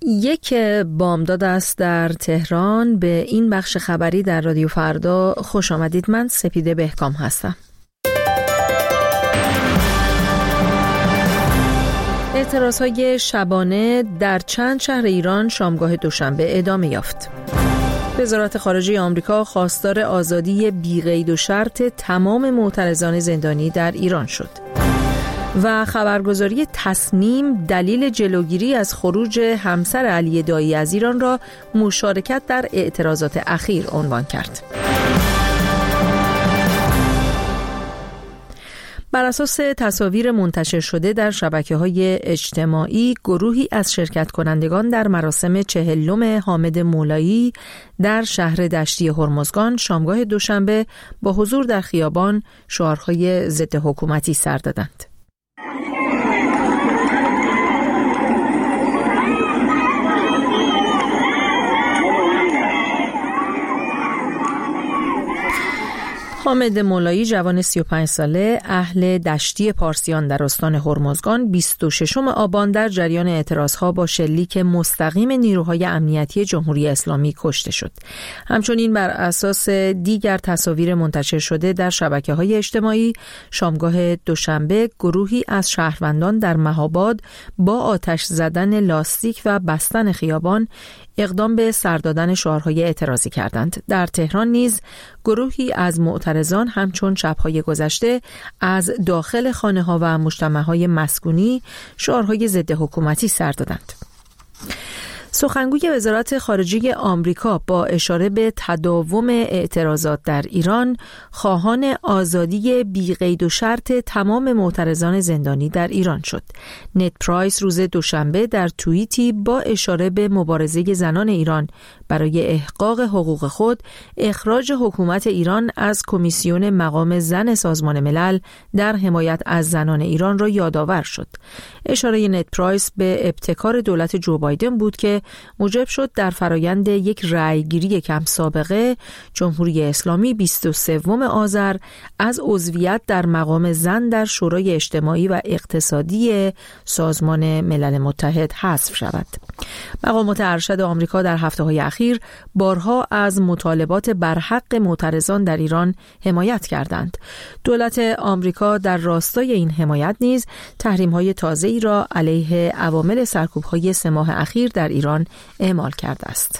یک بامداد است در تهران. به این بخش خبری در رادیو فردا خوش آمدید. من سپیده بهکام هستم. اعتراضهای شبانه در چند شهر ایران شامگاه دوشنبه ادامه یافت. وزارت خارجه آمریکا خواستار آزادی بی‌قید و شرط تمام معترضان زندانی در ایران شد. و خبرگزاری تصنیم دلیل جلوگیری از خروج همسر علی دایی از ایران را مشارکت در اعتراضات اخیر عنوان کرد. بر اساس تصاویر منتشر شده در شبکه‌های اجتماعی، گروهی از شرکت کنندگان در مراسم 40 حامد مولایی در شهر دشتی هرمزگان شامگاه دوشنبه با حضور در خیابان شعارهای ضد حکومتی سر دادند. حامد مولایی جوان 35 ساله اهل دشتی پارسیان در استان هرمزگان 26 آبان در جریان اعتراضها با شلیک مستقیم نیروهای امنیتی جمهوری اسلامی کشته شد. همچنین بر اساس دیگر تصاویر منتشر شده در شبکه‌های اجتماعی شامگاه دوشنبه گروهی از شهروندان در مهاباد با آتش زدن لاستیک و بستن خیابان اقدام به سر دادن شعارهای اعتراضی کردند. در تهران نیز گروهی از معترضان همچون شب‌های گذشته از داخل خانه‌ها و مجتمع‌های مسکونی شعارهای ضد حکومتی سر دادند. سخنگوی وزارت خارجه آمریکا با اشاره به تداوم اعتراضات در ایران خواهان آزادی بی‌قید و شرط تمام معترضان زندانی در ایران شد. نت پرایس روز دوشنبه در توییتی با اشاره به مبارزه زنان ایران برای احقاق حقوق خود اخراج حکومت ایران از کمیسیون مقام زن سازمان ملل در حمایت از زنان ایران را یادآور شد. اشاره نت پرایس به ابتکار دولت جو بایدن بود که موجب شد در فرایند یک رأیگیری کم سابقه جمهوری اسلامی 23 آذر از عضویت در مقام زن در شورای اجتماعی و اقتصادی سازمان ملل متحد حذف شود. مقامات ارشد آمریکا در هفته‌های اخیر بارها از مطالبات برحق معترضان در ایران حمایت کردند. دولت آمریکا در راستای این حمایت نیز تحریم‌های تازه‌ای را علیه عوامل سرکوب‌های 3 ماه اخیر در ایران اعمال کرده است.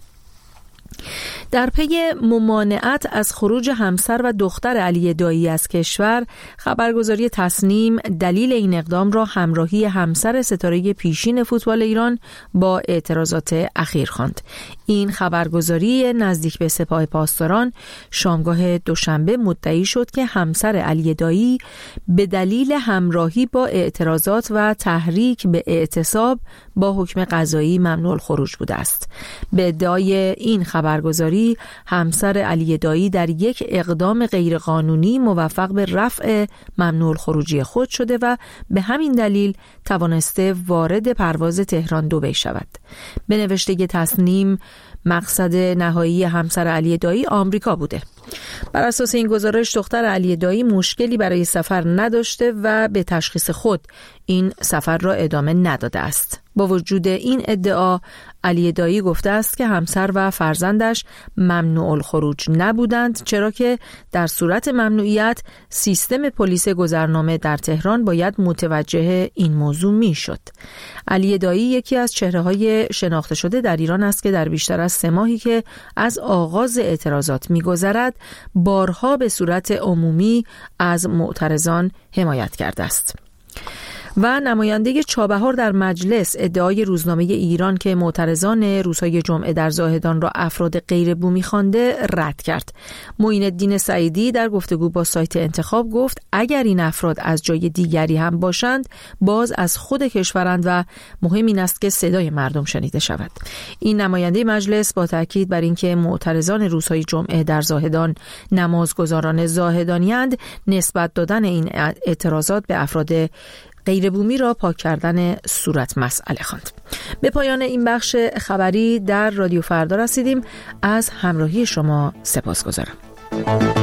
در پی ممانعت از خروج همسر و دختر علی دایی از کشور، خبرگزاری تصنیم دلیل این اقدام را همراهی همسر ستاره پیشین فوتبال ایران با اعتراضات اخیر خواند. این خبرگزاری نزدیک به سپاه پاسداران شامگاه دوشنبه مدعی شد که همسر علی دایی به دلیل همراهی با اعتراضات و تحریک به اعتصاب با حکم قضایی ممنوع الخروج بوده است. به ادعای این خبرگزاری همسر علی دایی در یک اقدام غیرقانونی موفق به رفع ممنوع الخروجی خود شده و به همین دلیل توانسته وارد پرواز تهران دبی شود. به نوشته تصنیم مقصد نهایی همسر علی دایی آمریکا بوده. بر اساس این گزارش دختر علی دایی مشکلی برای سفر نداشته و به تشخیص خود این سفر را ادامه نداده است. با وجود این ادعا علی دایی گفته است که همسر و فرزندش ممنوع الخروج نبودند، چرا که در صورت ممنوعیت سیستم پلیس گذرنامه در تهران باید متوجه این موضوع میشد. علی دایی یکی از چهره‌های شناخته شده در ایران است که در بیشتر از 3 ماهی که از آغاز اعتراضات می‌گذرد بارها به صورت عمومی از معترضان حمایت کرده است. و نماینده چابهار در مجلس ادعای روزنامه ایران که معترضان روزهای جمعه در زاهدان را افراد غیر بومی خوانده رد کرد. معین الدین سعیدی در گفتگو با سایت انتخاب گفت اگر این افراد از جای دیگری هم باشند باز از خود کشورند و مهم این است که صدای مردم شنیده شود. این نماینده مجلس با تاکید بر اینکه معترضان روزهای جمعه در زاهدان نمازگزاران زاهدانی‌اند، نسبت دادن این اعتراضات به افراد غیر بومی را پاک کردن صورت مسئله خواند. به پایان این بخش خبری در رادیو فردا رسیدیم. از همراهی شما سپاسگزارم.